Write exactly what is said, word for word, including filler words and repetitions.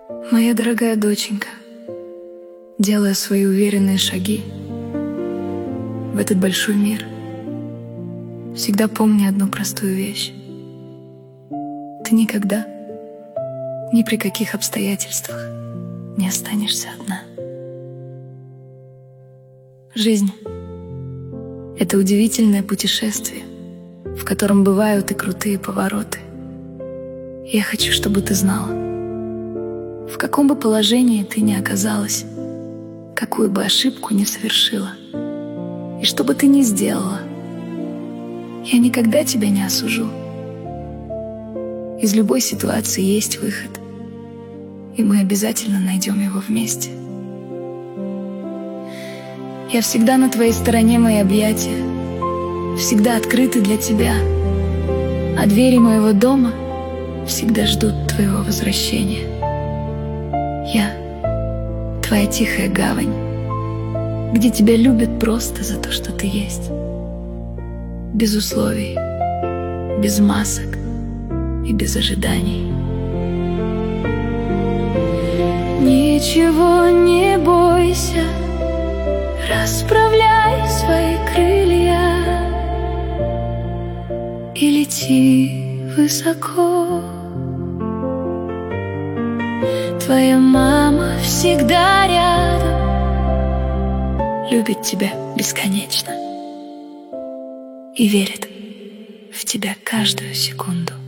Моя дорогая доченька, делая свои уверенные шаги в этот большой мир, всегда помни одну простую вещь. Ты никогда, ни при каких обстоятельствах не останешься одна. Жизнь — это удивительное путешествие, в котором бывают и крутые повороты. Я хочу, чтобы ты знала, в каком бы положении ты ни оказалась, какую бы ошибку ни совершила, и что бы ты ни сделала, я никогда тебя не осужу. Из любой ситуации есть выход, и мы обязательно найдем его вместе. Я всегда на твоей стороне, мои объятия всегда открыты для тебя, а двери моего дома всегда ждут твоего возвращения. Я — твоя тихая гавань, где тебя любят просто за то, что ты есть, без условий, без масок и без ожиданий. Ничего не бойся, расправляй свои крылья и лети высоко. Твоя мама всегда рядом, любит тебя бесконечно и верит в тебя каждую секунду.